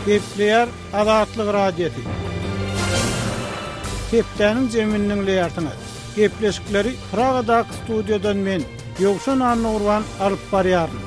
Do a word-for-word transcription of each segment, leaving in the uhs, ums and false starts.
Kepler Azatlyk radiosu. Keplerniň jeminiň leýartyny. Kepleşikleri Pragadaky studiodan men Ýogşan Annurwan alyp barýarym.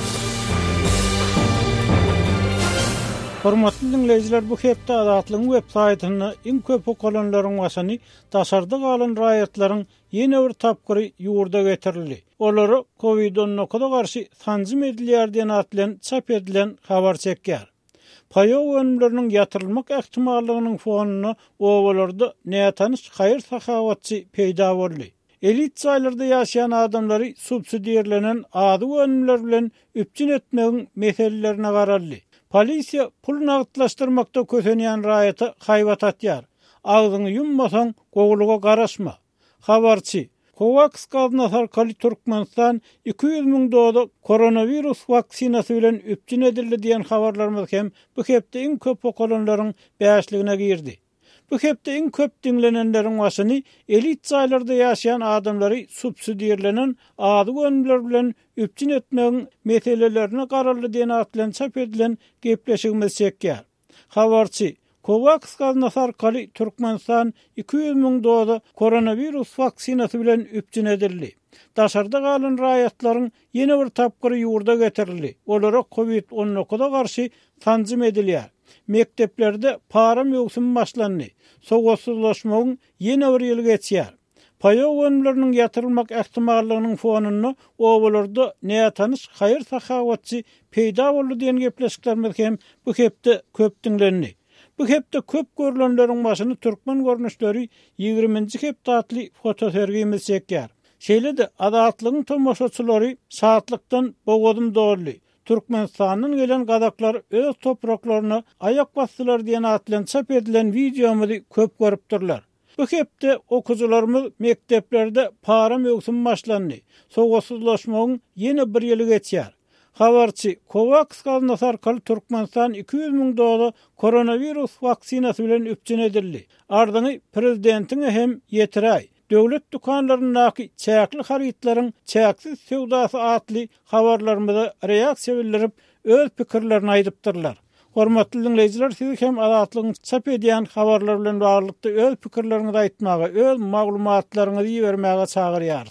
Hormatly dinleýijiler, bu hepde Azatlygyň web saýtyny iň köp okulanlaryň başyny daşarda galan raýatlaryň ýene bir tapgyry ýurda getirildi. Olary Covid on dokuz garşy tanzym edilýär diýen atlan çap edilen habar çekýär. Paýaw önümleriniň ýatyrylmak ähtimallygynyň fonuny owalarda näýetaniş haýır sahawatçy peýda boldy. Elit çaýlarda ýaşaýan adamlary subsidiýerlenen ady önümler bilen üpçün etmegiň meselelerine garaldy. Polisiýa pul nagdlaşdyrmakda kösenýän raýaty haýbat atýar. Agzyňy yummasaň gogluga garaşma. Habarçy Covax Gazna Kali Türkmenistan iki yüz miň doza koronavirus vaksinasy bilen üpçün edildi diýen habarlarymyz hem bu hepde iň köp okulanlaryň bäşligine girdi. Bu hepde iň köp dinlenenleriň başyny elit çaýlarda ýaşaýan adamlary subsidiýerlenen ady önümler bilen üpçün etmegiň meselelerine garaldy diýen atlan çap edilen gepleşigimiz çekýär. Habarçy Covax Gazna Kali Türkmenistan iki yüz miň doza koronavirus vaksinasy bilen üpçün edildi. Daşarda galan raýatlaryň ýene bir tapgyry ýurda getirildi. Olara Covid on dokuza garşy tanzym edilýär. Mekteplerde para mögsüm başlandy. Sowatsuzlaşmagyň ýene bir ýyly geçýär. Paýaw önümleriniň ýatyrylmak ähtimallygynyň fonuny owalarda näýetaniş haýır sahawatçy peýda boldy diýen gepleşiklerimiz hem bu hepde köp dinlendi. Bu hepde köp görülenleriň başyny türkmen görnüşleri ýygrimiňji hepdatly fotosergimiz çekýär. Şeýle-de Azatlygyň tomoşaçylary saatlykdan bogadym doldy. Türkmenistanyň gelen gadaklar öz topraklaryna ayak basdylar diýen atlan çap edilen videomuzy köp görüpdirler. Bu hepde okujularymyz mekteplerde para mögsüm başlandy. Sowatsuzlaşmagyň ýene bir ýyly geçýär. Habarçy Covax Gazna Kali Türkmenistan iki yüz miň doza koronavirus vaksinasy bilen üpçün edildi. Ardyny prezidentiň hem ýetiräý. Döwlet dukanlarynyňky çäkli harytlaryň çäksiz sewdasy atly habarlarymyza reaksiýa bildirip öz pikirlerini aýdypdyrlar. Hormatly dinleýijiler, siz hem Azatlygyň çap edýän habarlar bilen baglykda öz pikirleriňizi aýtmaga, öz maglumatlaryňyzy bermäge çagyrýar.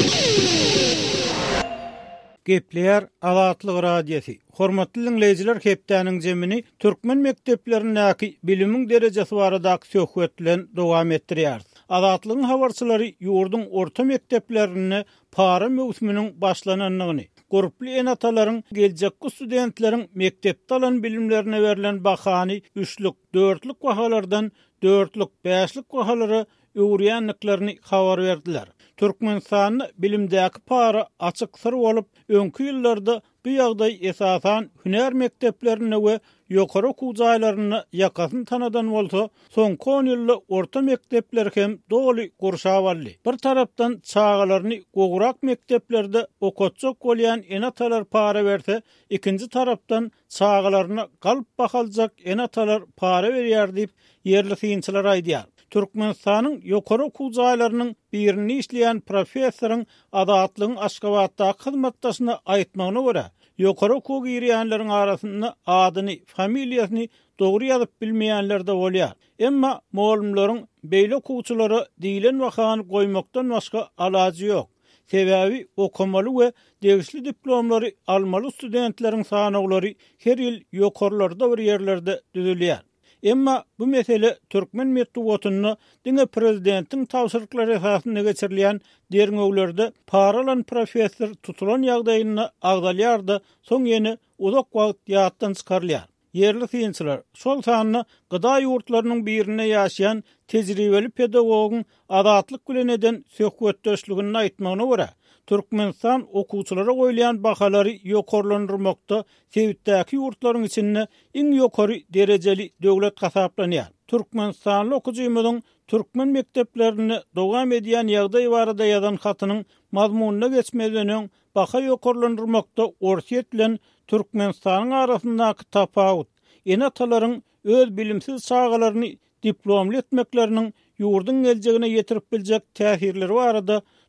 Gepler Azatlyk radiosu. Hormatly dinleýijiler, hepdäniň jemini türkmen mekdeplerindäki bilimiň derejesi baradaky söhbet bilen dowam etdirýär. Azatlygyň habarçylary ýurduň orta mekdeplerini para mögsüminiň başlananyny, guruply enatalaryň geljekki studentleriň mektepde alan bilimlerine berilen bahany üçlük, dörtlük bahalardan dörtlük, beşlik bahalara öwrýänliklerini habar berdiler. Türkmenistanyň bilimdäki para açyk sır bolup, öňkü ýyllarda bu ýagdaý esasan hüner mekteplerine we ýokary okuw jaýlaryna ýakasyn tanadan bolsa, soňky on ýylda orta mektepler hem doly gurşap aldy. Bir tarapdan çağalaryny gowrak mekteplerde okutjak bolýan enatalar para berse, ikinji tarapdan çağalaryna galyp bakaljak enatalar para berýär diýip ýerli synçylar aýdýar. Türkmenistanyň ýokary okuw jaýlarynyň birini işleýän professoryň Azatlygyň Aşgabatdaky hyzmatdaşyna aýtmagyna görä, ýokary okuw girýänleriň arasynda adyny, familiýasyny dogry ýazyp bilmeýänler de bolýar. Emma muallimlaryň beýle okuwçylary diýilen wagany goýmakdan başga alajy ýok. Sebäbi okumaly we degişli diplomlary almaly studentleriň sanaglary her ýyl ýokarlarda bir ýerlerde düzülýär. Emma bu mesele türkmen medeniýetini diňe prezidentiň tawsyrlyklary esasynda geçirilýän derňeglerde paralan professor tutulan ýagdaýyny agdalýardy, soň ýene uzak wagt ýatdan çykarylýar. Yerli synçylar şol sanyny gyda ýurtlarynyň birine ýaşaýan tejribeli pedagogyň Azatlyk bilen eden söhbetdeşligini aýtmagyna görä, Türkmenistan okuwçylara goýulan bahalary ýokarlandyrmakda sebitdäki ýurtlaryň içinde iň ýokary derejeli döwlet hasaplanýar. Türkmenistanly okujymyzyň türkmen mekteplerini dowam edýän ýagdaý barada ýazan hatynyň mazmunyna geçmeden öň baha ýokarlandyrmakda Orsiýet bilen Türkmenistanyň arasyndaky tapawut, enatalaryň öz bilimsiz çağalaryny diplomly etmekleriniň ýurdun geljegine ýetirip biljek täsirleri barada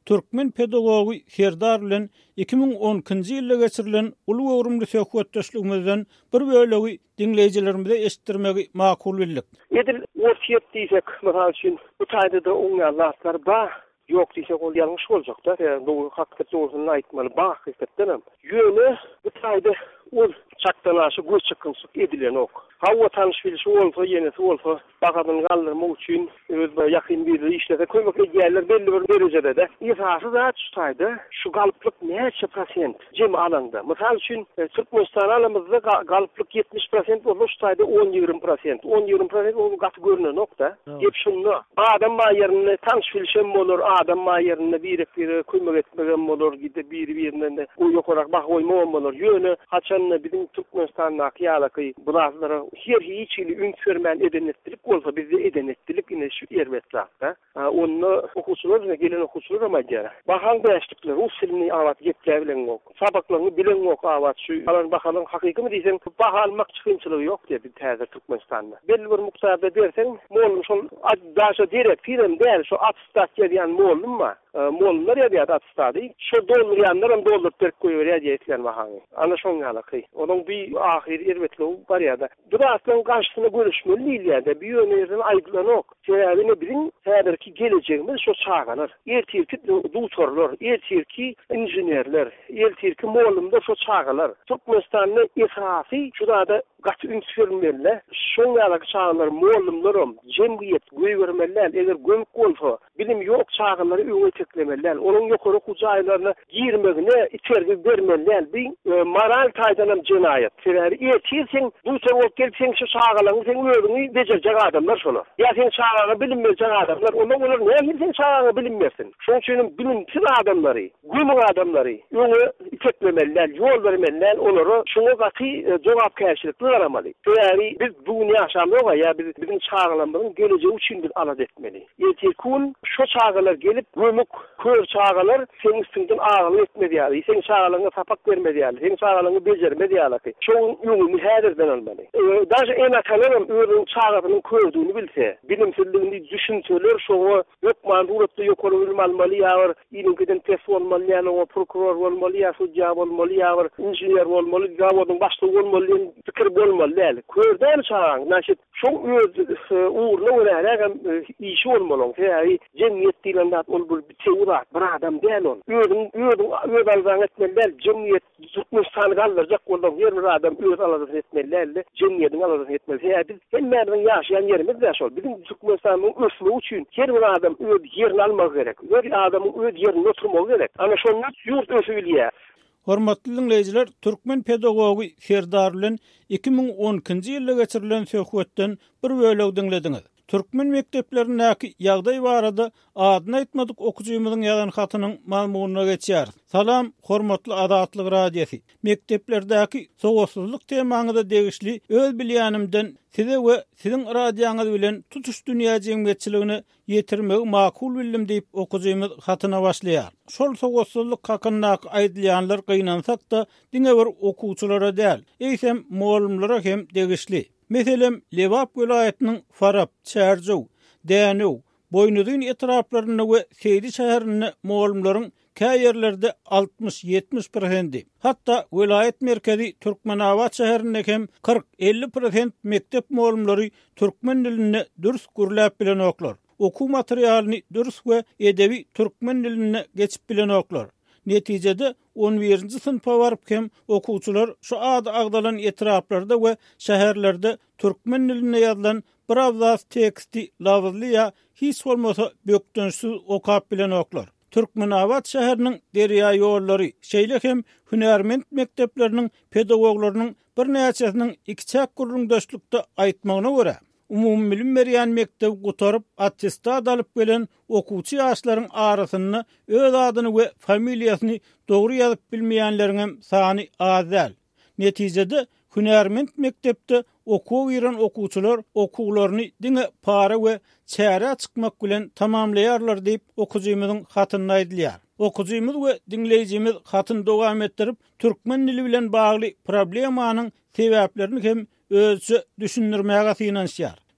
Türkmen pedagogy Serdar bilen iki ming onunçy ýylda geçirilen uly öwrümli söhbetdeşligimizden bir bölegi dinleýijilerimize eşitdirmegi makul bildik. Edil wasiýet diýsek, mysal üçin bu taýda da oňarlar bar. Yok diýsek ol ýalňyş boljak da. Bu hakykatda oluny aýtmaly. Ba hakykatdan ýöne bu taýda ol çaktanaşy göz çykynsyk edilen ok. Hawa tanış bilişi olsa ýene olsa bagadan galdyrmak üçin öz ýakyn bir işlere koymak ýerler belli bir derejede de ýa-da zat tutaydy. Şu galyplyk näçe prosent jem alanda. Mysal üçin Türkmenistan alamyzda galyplyk yetmiş prosent bolsa tutaydy on ýigrim prosent. on ýigrim prosent o gaty görünen nokta. Gep şunda adam maýerini tanış bilişem bolar, adam maýerini bir bir koymak etmegen bolar, gide bir birinden de o ýokarak bak oýmagam bolar. Ýöne haçan bizim Türkmenistan'da kıyalaky bulaslara her hiçili ünsürmen edenettilik olsa bizde edenettilik ine şu erbetrakta. Onu okusular gelen okusular ama jara. Bahan beşlikler usulni awat gepler bilen ok. Sabaklaryny bilen ok awat şu alan bakalım hakyky mı diýsen bahalmak çykynçylygy yok diýip bir täze Türkmenistan'da. Belli bir muktada dersen mol şol daşa direkt film der şu atstat ýa-da molum ma. Mollar ýa-da atstady. Şu dollaryanlar hem dollar terk koýuyor ýa-da bahan. Ana şoň alaky. Onun bir ahir erbetli var ýa-da. Duratlan gaştyna görüşmeli ýa-da bir ýönerden aýdlanok. Sebäbini bilin, häzirki gelejegimiz şu çağanır. Ertirki doktorlar, ertirki inženerler, ertirki molumda şu çağalar. Türkmenistan'da esasy şurada da gaty ünsürmeli. Şoňalaky çağalar molumlaram, jemgyýet göýbermeler, eger gömük bolsa, bilim ýok çağalary öňe çeklemeler. Onun ýokary hujaýlaryna girmegine içergi bermeler. Bir e, moral taýdanam jenaýat. Sebäbi ertirsen doktor bolup gelsen şu çağalaryň sen öwrüňi bejerjek adamlar şolar. Ya sen çağalaryny bilinmejek adamlar, ondan olar näme sen çağalaryny bilinmersin. Şoň üçin bilimsiz adamlary, gömük adamlary öňe çeklemeler, ýol bermeler, olary şoňa gaty jogapkärçilikli garamaly. Sebäbi biz dünýä ýaşamyga ya biz bizim çağalarymyzyň gelejegi üçin bir alad etmeli. Ertekün şu çağalar gelip gömük kör çağalar senin üstünden ağırlık etmedi ýaly. Sen çağalaryňa sapak bermedi ýaly. Sen çağalaryňy bejermedi ýaly. Şoň ýöňü häzirden almaly. Daşy en atalarym öwrüň çağatynyň kördüğünü bilse, bilimsizligini düşünseler şoňa ýokman duratda ýokary bilim almaly ýa-da ýene-giden test bolmaly ýa-da prokuror bolmaly ýa-da suja bolmaly ýa-da inžener bolmaly ýa-da başlyk bolmaly, pikir bolmaly däl. Körden çağaň, näşet şoň öz uğurna öňärem işi bolmaly. Häzir jemgyýet diýen zat ol bir teýurat, bir adam däl ol. Özüň özüň öz aldan etmeler, jemgyýet Türkmenistan galdyrjak boldan her bir adam öz aladan etmelerle jemgyýetiň aladan etmeli. Häzir hemmäniň ýaşaýan ýerimiz de şol. Bizim Türkmenistanyň ösmegi üçin her bir adam öz ýerini almak gerek. Her adamyň öz ýerini oturmak gerek. Ana şonu ýurt ösü bilýär. Hormatly dinleýijiler, Türkmen pedagogy Serdar bilen iki ming onunçy ýylda geçirilen söhbetden bir bölegi dinlediňiz. Türkmen mekdeplerindäki ýagdaý barada adyny aýtmadyk okuwçymyzyň ýazan hatynyň malumugyna geçýär. Salam, hormatly Adatlyk radiosi. Mekdeplerdäki sowatsuzlyk temaňyza degişli öz bilýänimden size we siziň radioňyz bilen tutuş dünýä jemgyýetçiligini ýetirmegi makul bildim diýip okuwçymyz hatyna başlaýar. Şol sowatsuzlyk hakynda aýdylýanlar gynansak da diňe bir okuwçylara däl, eýsem muallimlara hem degişli. Meselem Lewap vilayatynyň Farap, Çärjow, Dänew, Boýnudyň etraplaryny we Seydi şäherini muallimlaryň käýerlerde altmış ýetmiş prosent. Hatda vilayet merkezi Türkmenawat şäherinde hem kırk elli prosent mektep muallimleri türkmen dilini dürüst gürläp bilen oklar. Oku materialyny dürüst we edebi türkmen diline geçip bilen oklar. Netijede on birinci sınıfa varıp hem okuwçylar şu ady agdalan etraplarda we şäherlerde türkmen diline ýazylan bir awzat teksti lawazly ýa hiç bolmasa bökdönsiz okap bilen oklar. Türkmenawat şäheriniň derýa ýollary, şeýle hem hünärment mekdepleriniň pedagoglarynyň bir näçesiniň iki çak gurrundaşlykda aýtmagyna görä, umum bilim berýän mektep gutarıp attestat alyp gelen okuwçy ýaşlaryň arasyny öz adyny we familiýasyny dogry ýazyp bilmeýänleriň sany az däl. Netijede hünärment mektepde okuw ýeren okuwçylar okuwlaryny diňe para we çäre çykmak bilen tamamlaýarlar diýip okuwçymyzyň hatyny aýdylýar. Okuwçymyz we dinleýijimiz hatyny dowam etdirip türkmen dili bilen bagly problemanyň sebäplerini hem özü düşündirmäge synanýar.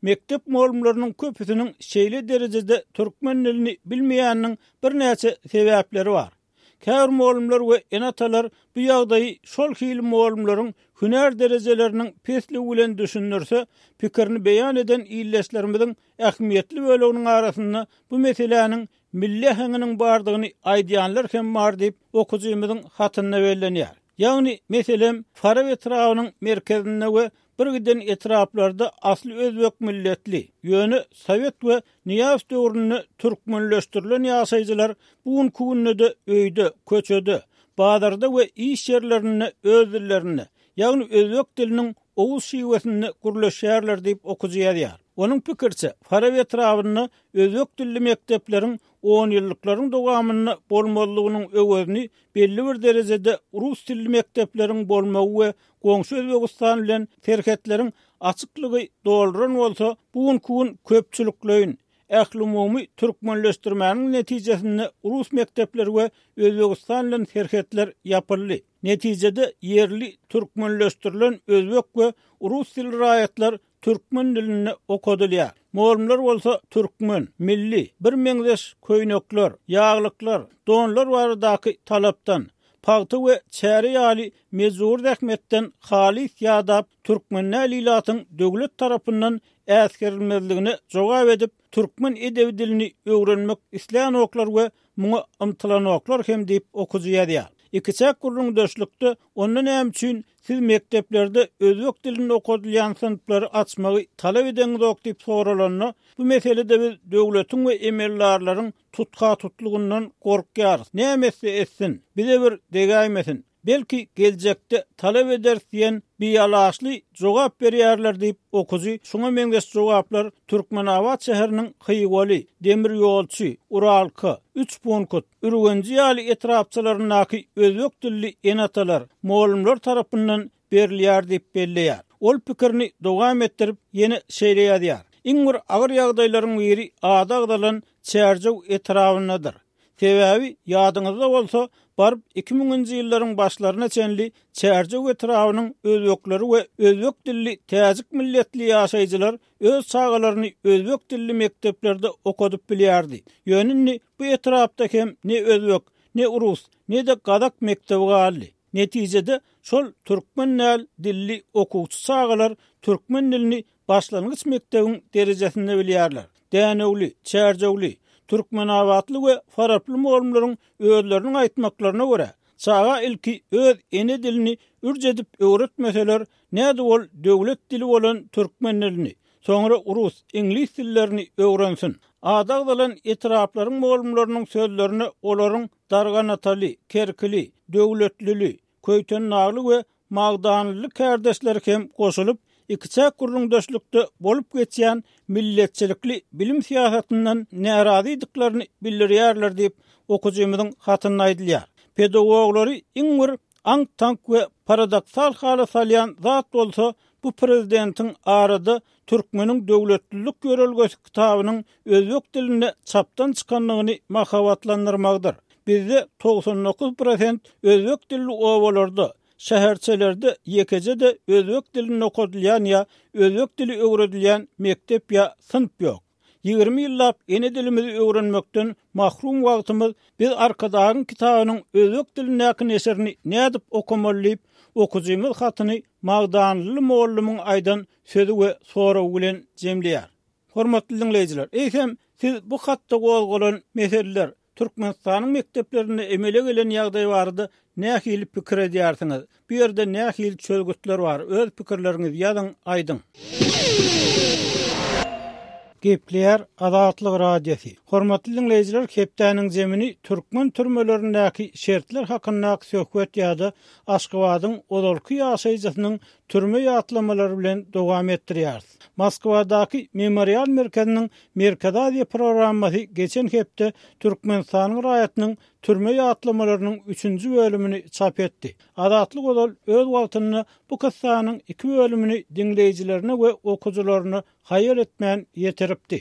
mektep muallimlerinin köpüsünün şeýle derejede türkmen dilini bilmeýäniniň bir näçe sebäpleri bar. Kär muallimler we enatalar bu ýagdaýy şol hili muallimleriň hüner derejeleriniň pesli bilen düşünürse, pikirini beýan eden illeşlerimiziň ähmiýetli böleginiň arasynda bu meseleniň milli häňiniň bardygyny aýdýanlar hem bar diýip okujymyzyň hatyna bellenýär. Ýagny meselem Faraw etrawynyň merkezinde we bir giden etraplarda asly özbek milletli, ýöne Sowet we Niýaz döwründe türkmenleşdirilen ýaşaýjylar bugun kunde öýde, köçede, bazarda we iş ýerlerinde öz dillerini, ýagny özbek diliniň owuz şiwesini gurleşýärler diýip okujaýar. Onuň pikirçe, Faraw etrawyny özbek dilli mektepleriň on ýyllyklaryň dowamyny bolmalygynyň öwrüni belli bir derejede rus dilli mektepleriň bolmagy we goňşy Özbegistan bilen terketleriň açyklygy dolduran bolsa, bugun kun köpçülikleýin ähli-umumy türkmenleşdirmäniň netijesinde rus mektepleri we Özbegistan bilen terketler ýapyldy. Netijede yerli türkmenleşdirilen özbek we rus dilli raýatlar türkmen dilini okudylýar. Muallimler bolsa türkmen, milli, bir meňdeş köýnekler, ýaglyklar, donlar baradaky talapdan, pagty we çäri ýaly mezur rahmetden halis ýadap türkmen älilatyň döwlet tarapyndan äskerilmezligini jogap edip türkmen edebi dilini öwrenmek isleýän oklar we muňa ymtylan oklar hem diýip okujaýar. İkiçek gurrun döşlükde onun hem üçin siz mekteplerde özbek dilini okudylýan sınıfları açmagy talap edeniz ok diýip soralanna, bu meselede biz döwletiň we emellarlaryň tutka tutlugyndan gorkýarys. Nämesi etsin, bize bir degaýmesin. Belki geljekde talap eder diýen biýalaşly jogap berýärler diýip okuzy. Şoňa meňdeş jogaplar Türkmenawat şäheriniň Hyýwaly, Demir ýolçy, Uralky, üç Punkut, Ürgenji ýaly etrapçylarynaky özbek dilli enatalar, muallimler tarapyndan berilýär diýip belleýär. Ol pikirini dowam etdirip ýene şeýleýär. Iň bir agyr ýagdaýlaryň biri adagdalan çärjew etrapyndadyr. Sebäbi ýadyňyzda bolsa, barıp iki miňinji ýyllaryň başlaryna çenli çärjew etrawynyň özbekleri we özbek dilli täzik milletli ýaşaýjylar öz çağalaryny özbek dilli mekteplerde okudyp bilýärdi. Ýönünni bu etrapda hem ne özbek, ne rus, ne de gadak mektebi galdy. Netijede şol türkmen näl dilli okuwçy çağalar türkmen dilini başlangyç mektebiň derejesinde bilýärler. Dänewli, çärjewli, Türkmenawatly we faraply muallimleriň özleriniň aýtmaklaryna görä, çağa ilki öz ene dilini ürjedip öwretmeseler, näde bol döwlet dili bolan türkmen dilini, soňra rus, inglis dillerini öwrensin. Adagdalan etraplaryň muallimleriň sözlerini olaryň darganataly, kerkili, döwletlili, köýten nagly we magdanly kärdeşler hem goşulyp İkiçek gurrun döşlükde bolup geçýän milletçilikli bilim siýasatyndan närazydyklaryny bildirýärler diýip okujymyzyň hatyna aýdylýar. Pedagoglary iň bir aň tank we paradoksal hala salýan zat bolsa, bu prezidentiň arada türkmeniň döwletlilik görelgesi kitabynyň özbek diline çapdan çykanlygyny mahabatlandyrmakdyr. Bizde doksan dokuz prosent özbek dilli owalarda, şäherçelerde ýekejede özbek dilini okudylýan ýa özbek dili öwredilýän mektep ýa sınıf ýok. ýygrimi ýyllap ene dilimizi öwrenmekden mahrum wagtymyz biz arkadagyň kitabynyň özbek dilinäki eserini nädip okumalyp okujymyz hatyny magdanly muallimyň aýdan sözü we soragy bilen jemleýär. Hormatly dinleýijiler, eýsem siz bu hatda gozgolan meseleler Türkmenistanyň mekteplerinde emele gelen ýagdaý bardy, nähili pikir edýärsiňiz? Bu ýerde nähili çölgütler bar? Öz pikirleriňizi ýazyň, aýdyň. Gepler Azatlyk radiosi. Hormatly dinleýijiler, hepdäniň zemini türkmen türmelerindäki şertler hakynda söhbet ýa-da Aşgabatyň odolky ýaşaýjysynyň türme ýatlamalary bilen dowam etdirýär. Moskwadaky Memorial merkeziniň Merkadaziýa programmasy geçen hepde Türkmenistanyň raýatynyň türme ýatlamalarynyň üçünji bölümini çap etdi. Azatlyk odol öz wagtyny bu kissanyň iki bölümini dinleýijilerine we okujylaryna haýır etmän ýetiripdi.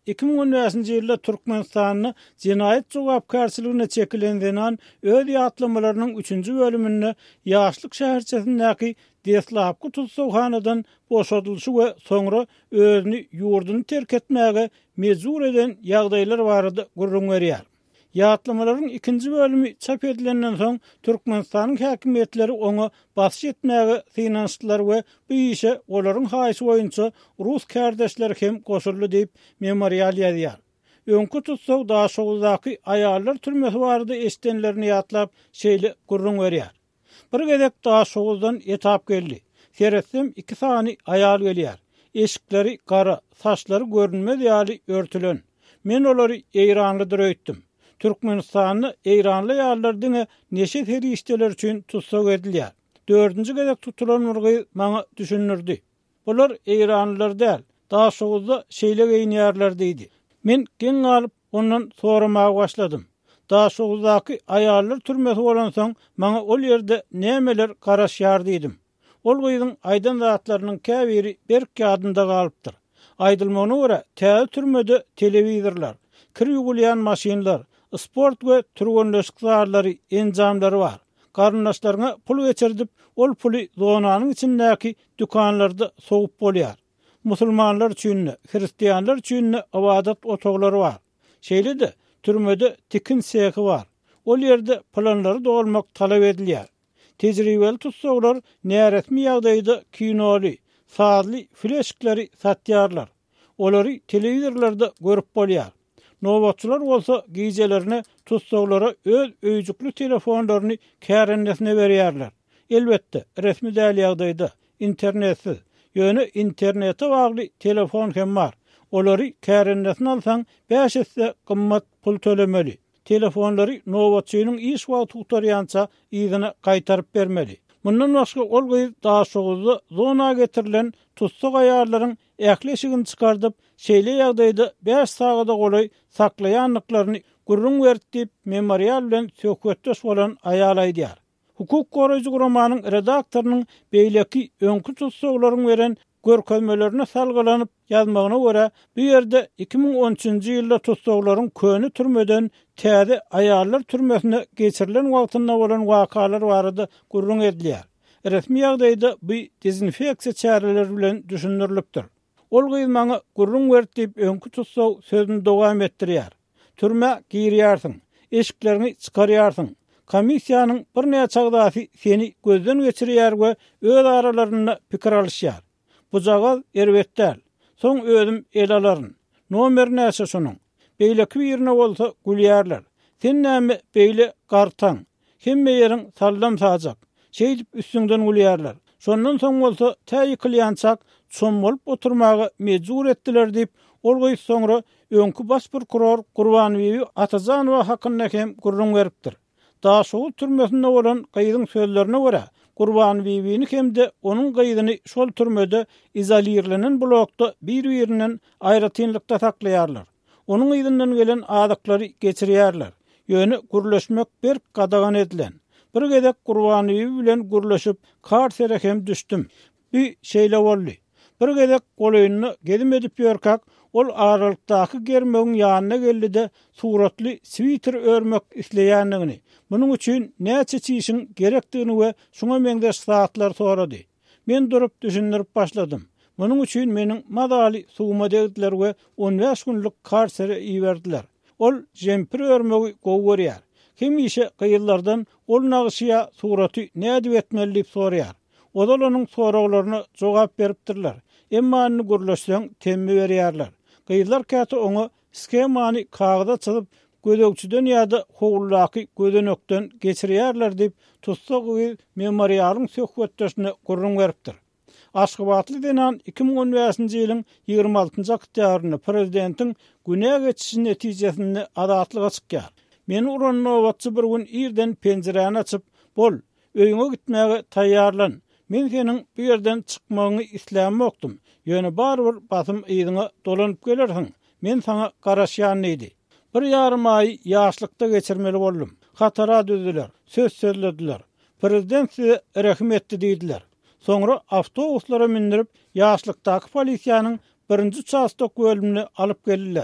iki bin on beşinji ýylda Türkmenistanyny jinayet jogapkarçylygyna çekilendiňen öz ýatlamalarının üçünji bölümini ýaşlyk şäherçesindäki Deslapky tutsawhanadan boşadylşy we soňra özüni ýurduny terk etmäge mejbur eden ýagdaýlar barady gurrun berýär. Ýatlamaların ikinji bölümi çap edilenden soň Türkmenistanyň häkimetleri onu basy etmäge finanslar we bu işe olaryň haýsy boýunça Rus kardeşler hem goşuldy diýip memorial ýazýar. Öňkü tutsaw daşygdaky aýallar türmesi bardy eşdenlerini ýatlap şeýle gurrun berýär. Bir gezek daşygdan etap geldi. Seretsem iki sany aýal gelýär. Eşikleri gara, saçlary görünmez ýaly örtülen. Men olary eýranlydyr öýtdim. Türkmenistanyny eýranly ýarlar diňe neşe ferişteler üçin tutsak edilýär. Dördünji gezek tutulan murgy maňa düşünürdi. Bular eýranlylar däl, daşygda şeýle geýnýärler diýdi. Men geň alyp ondan soramagy başladym. Daşygdaky aýallar türmesi bolan soň maňa ol ýerde nämeler garaşýar diýdim. Ol gyzyň aýdan zatlarynyň käbiri berk ýadynda galypdyr. Aýdylmagyna görä, täze türmede telewizorlar, kir ýugulýan maşinlar, sport we türgönleşik zarlary, enjamlary bar. Garyndaşlaryňa pul geçirdip, ol puly zonanyň içindäki dükanlarda soğup bolýar. Musulmanlar üçin, hristiýanlar üçin awadat otaglary bar. Şeýle-de türmede tikin sehi bar. Ol ýerde planlary dolmak talap edilýär. Tejribeli tutsaglar näretmi ýagdaýda kinoli, saatly fleshkleri satýarlar. Olary telewizorlarda görüp bolýar. Nowatçylar bolsa giýjelerine tutsaglara öz öýjükli telefonlaryny kärennesine berýärler. Elbetde resmi däl ýagdaýda internetsiz, ýöne internete bagly telefon hem bar. Olary kärennesine alsaň beş esse gymmat pul tölemeli. Telefonlary nowatçynyň iş wagt tutarýança ýygyna gaýtaryp bermeli. Mundan başga ol gyz daşygda zona getirilen tutsak aýallaryň ähleşigini çykardyp, şeýle ýagdaýda beş sagada golay saklaýanlyklaryny gurrun berdi memorial bilen söhbetdeş bolan aýal aýdýar. Hukuk goraýjy guramagynyň redaktorynyň beýleki öňkü tutsaklaryň beren görkezmelerine salgylanyp ýazmagyna görä, bu ýerde iki bin on üçinji ýylda tutsaklaryň köni türmeden täze aýallar türmesine geçirilen wagtynda bolan wakalar barady gurrun edilýär. Resmi ýagdaýda bu dezinfeksiýa çäreleri bilen düşünürilipdir. Ol gyz maňa gurrun berdi diýip öňkü tutsaw sözüni dowam etdirýär. Türme girýärsiň, eşiklerini çykarýarsyň. Komissiýanyň bir näçe agdasy seni gözden geçirýär we öz aralaryna pikir alýar. Bu jagaz erbetdäl. Soň özüm el alaryn. Nomer näçe şonuň? Beýleki ýerine bolsa gülýärler. Sen näme beýle gartaň? Hemme ýeriň sallam sajak. Şeýdip üstüňden gülýärler. Şondan soň bolsa täýi kılýançak çom bolup oturmagy mejbur etdiler diýip ol gyz soňra öňkü baş prokuror Gurbanowy Atazanowa hakynda hem gurrun beripdir. Daşow türmesinde bolan gyzyň sözlerine görä, Gurbanowyny hemde onuň gyzyny şol türmede izolirlenen blokda bir-birinden aýratynlykda saklaýarlar. Onuň gyzyndan gelen adaklary geçirýärler. Ýöne gurleşmek bir gadagan edilen. Bir gezek Gurbanowy bilen gurleşip karsere hem düşdüm. Bu şeýle boldy. Bir gezek golaýyny gedim edip ýörkak, ol aralykdaky germegiň ýanyna geldi-de suratly switer örmek isleýänligini, munyň üçin näçe çyşyň gerekdigini we şuňa meňdeş saatlar sorady. Men durup düşünürip başladym. Munyň üçin meniň madaly suwma degdiler we on beş günlük karsere iýerdiler. Ol jempir örmegi gowurýar. Kim işe gyýyllardan ol nagyşya suraty näde etmeli diýip sorýar. Odal onuň soraglaryna jogap beripdirler. Emma ony gurlaşsaň temmi berýärler. Gyýylar käte oňa skemany kagda çyzyp gödökçüden ýa-da howlaky gödenekden geçirýärler diýip tutsak we memorialyň söhbetdeşine gurrun beripdir. Aşgabatly denen iki bin on beşinji ýylyň ýygrima altynjy oktýabryny prezidentiň güne geçişi netijesinde adatlyga çykýar. Men uran nowatçy bir gün ýerden penjereni açyp, "Bol, öýüňe gitmäge taýýarlan. Men seniň bu ýerden çykmagyny islämokdym. Ýöne barbyr basym ýygyňa dolanyp gelersiň. Men saňa garaşýan idi. Bir ýarym aý ýaşlykda geçirmeli boldum. Hatara düzdiler, söz sözlediler. Prezident size rahmetli diýdiler. Soňra awtobuslara mindirip ýaşlykdaky polisiýanyň birinji çastok bölümine alyp geldiler.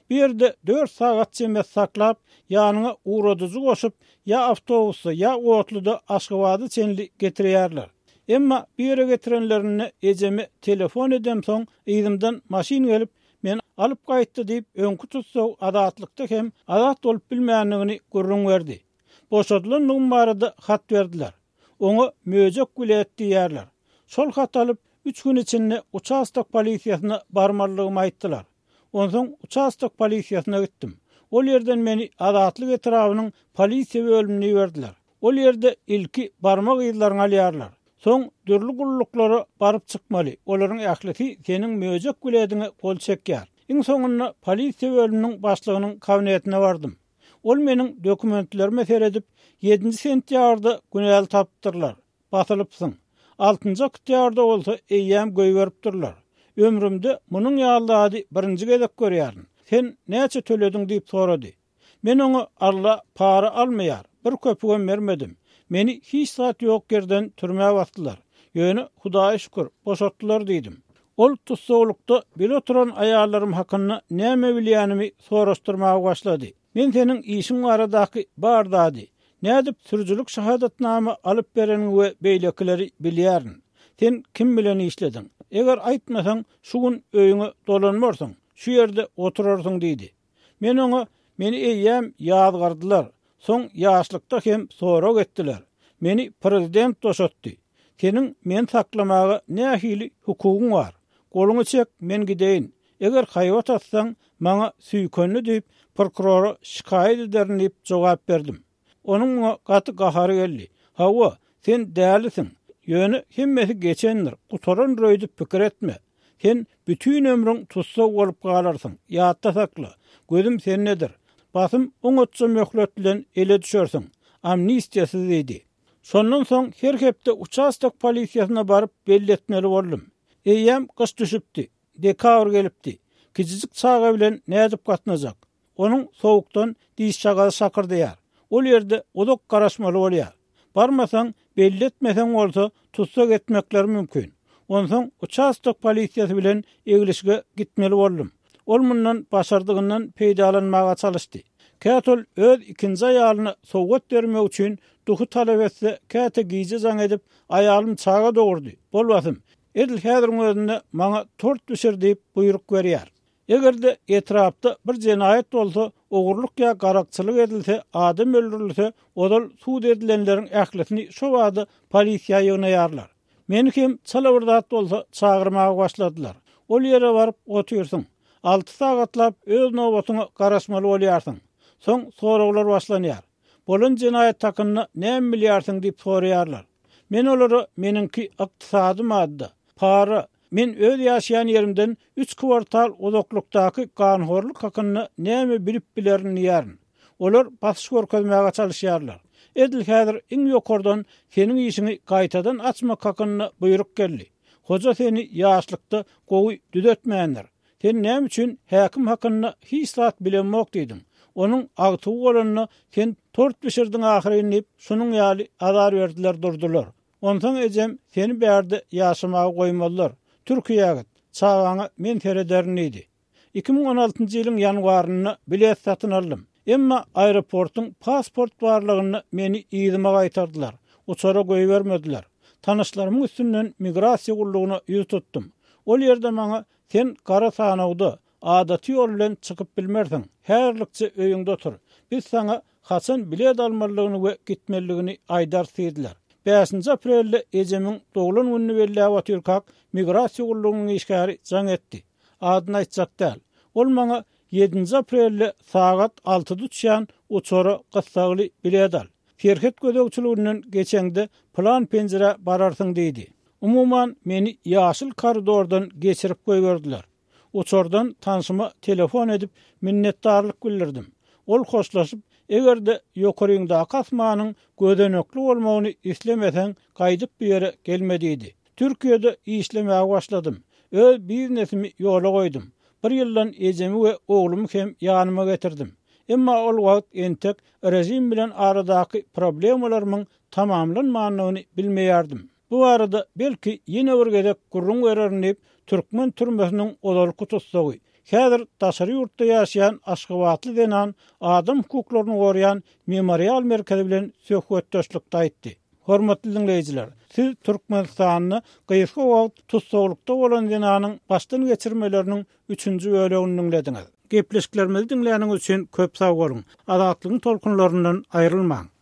Bir yerde dört saat çemet saklap, yanına uğradıcı koşup, ya avtobusu ya otluda Aşgabatı çenli getirýärler. Emma bir yere getirenlerine ejemi telefon edem soň ýygymdan maşin gelip, men alıp gaýtdy diýip öňkü tutsaw adatlıkda hem adat bolup bilmeýänligini görüň berdi. Boşadylan numarada hat berdiler. Oňa möjek gület diýerler. Şol hat alıp üç gün içinde uçastak polisiýasyna barmalygymy aýtdylar. Ondan uçastak polisiýasyna gittim. Ol yerden meni adatlyk etrawynyň polisiýa bölümine berdiler. Ol yerde ilki barmak ýyllaryny alýarlar. Soň dürli gulluklara barıp çykmaly. Olaryň ähleti seniň möjek güledine gol çekýär. Iň soňunda polisiýa bölüminiň başlygynyň kabinetine bardym. Ol meniň dokumentlerimi seredip ýedinji sentýarda günel tapdyrlar. Batylypsyň. altynji oktýarda bolsa eýýäm göý beripdirler. Ömrümde munyň ýalydy birinji gezek görýärdim. Sen näçe tölediň diýip sorady. Men oňa Allah para almaýar, bir köpüge bermedim. Meni hiç saat ýok yerden türmäge batdylar. Ýöne Hudaýa şükür boşatdylar diýdim. Ol tutsawlukda bir oturan aýallarym hakyna näme bilýänimi soraşdyrmaga başlady. Men seniň işiň aradaky bardady. Nädip sürüjülük şahadatnama alyp bereniň we beýlekileri bilýärin. Sen kim bilen işledin? Eger aýtmasaň, şu gün öýüňe dolanmarsyň, şu ýerde oturarsyň diýdi. Men oňa meni eýýäm ýadgardylar. Soň ýaşlykda hem sorak etdiler. Meni prezident toşatdy. Seniň men saklamaga nähili hukugyň bar. Goluňy çek, men gideýin. Eger haýwat atsaň, maňa süýkenli diýip prokurora şikaýet ederim diýip jogap berdim. Onun gaty gahary geldi. Hawa, sen dälisiň. Ýöne hemmesi geçendir. Gutaran röýdi pikir etme. Sen bütün ömrüň tutsa bolup galarsyň. Ýatda sakla. Gözüm sen nedir? Basym oňatça möhlet bilen ele düşersiň. Amnistiýasy diýdi. Şondan soň her hepde uçastak polisiýasyna baryp belli etmeli boldum. Eýýäm kış düşüpdi. Dekabr gelipdi. Kiçijik çaga bilen nädip gatnajak. Onuň sowukdan diş çagaly sakyrdyýar. Ol yerde odok garaşmaly bolýar. Barmasaň, belli etmeseň bolsa tutsak etmekler mümkin. Ondan uçastak polisiýasy bilen egilişige gitmeli boldum. Ol mundan başardygyndan peýdalanmaga çalışdy. Kätol öz ikinji aýalyna sowgat bermek üçin duhu talap etse, käte giýje zaň edip aýalym çaga dogurdy. Bolbasym, edil häziriň özünde maňa tort düşür diýip buyruk berýär. Egerde etrapda bir jenaýet bolsa, ogurluk ýa garakçylyk edilse, adam öldürilse, odal suud edilenleriň ähletini şo wagda polisiýa ýygnaýarlar. Meni kim çalawırdat bolsa çagyrmaga başladylar. Ol ýere baryp oturýarsyň. alty sagatlap öz nobatyňa garaşmaly bolýarsyň. Soň soraglar başlanýar. Bolan jenaýet takyny näme bilýärsiň diýip soraýarlar. Men olary meniňki ykdysady madda, para, men öz ýaşaýan ýerimden üç kwartal uzaklykdaky ganhorluk hakyny näme bilip bilerin ýaryň. Olar basyş görkezmäge çalışýarlar. Edil häzir iň ýokardan seniň işini gaýtadan açmak hakyny buyruk geldi. Hoja seni ýaşlykda gowy düzetmeýändir. Sen näme üçin häkim hakyny hiç saat bilenmok diýdim. Onuň agty bolanyny sen tort bişirdiň ahyryn diýip şunuň ýaly azar berdiler durdular. Ondan ejem seni bärde ýaşamaga goýmadylar. Türkiýäge çagaňy men terederin idi. iki ming on altynjy ýylyň ýanwaryny bilet satyn aldym. Emma aeroportun pasport barlygyny meni ýygyma gaýtardylar. Uçara goý bermediler. Tanışlarymyň üstünden migrasiýa gullugyna ýüz tutdum. Ol ýerde maňa sen gara sanawdy, adaty ýol bilen çykyp bilmersiň. Herlikçe öýüňde otur. Biz sana haçan bilet almalygyny we gitmeligini aýdar diýdiler. beşinji aprelde ejemiň doglan gününi belläp Türkak migrasiýa gullugynyň işgäri jaň etdi. Adyny aýtjak däl. Ol maňa ýedinji aprelde sagat altyda düşýän uçara gysgaly bilet al. Ferhet gödökçülüginden geçeňde plan penjere bararsyň diýdi. Umuman meni ýaşyl koridordan geçirip goýberdiler. Uçordan tanşyma telefon edip minnetdarlyk bildirdim. Ol hoşlaşyp, egerde ýokaryňda kasmanyň gödenekli bolmagyny islemeseň gaýdyp bir ýere gelmediydi. Türkiýede işlemäge başladym. Öz biznesimi ýola goýdum. Bir ýyldan ejemi we oglumy hem ýanyma getirdim. Emma ol wagt entek rejim bilen aradaky problemlarynyň tamamlanmanyny bilmeýärdim. Bu arada belki ýene bir gezek gurrun wererin diýip türkmen türmesiniň odalky tutsagy, Häzir daşary ýurtda ýaşaýan Aşgabatly denen adam hukuklaryny goraýan memorial merkezi bilen söhbetdeşlikde aýtdy. Hormatly dinleýijiler, siz Türkmenistanyny gyýyşy wagt tutsaglykda bolan denanyň başdan geçirmeleriniň üçünji bölegini dinlediňiz. Gepleşiklerimizi dinleýäniňiz üçin köp sag bolun. Azatlygyň tolkunlaryndan aýrylmaň.